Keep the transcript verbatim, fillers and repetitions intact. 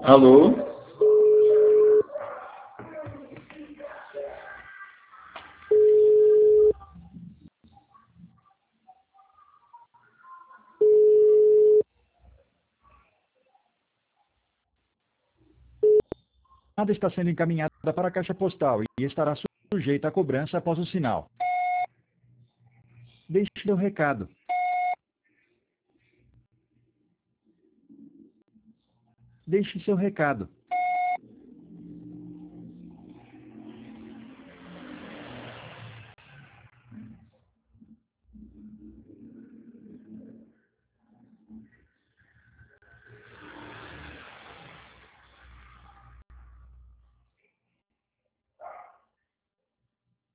Alô? Nada está sendo encaminhada para a caixa postal e estará sujeita a cobrança após o sinal. Deixe seu recado. Deixe seu recado.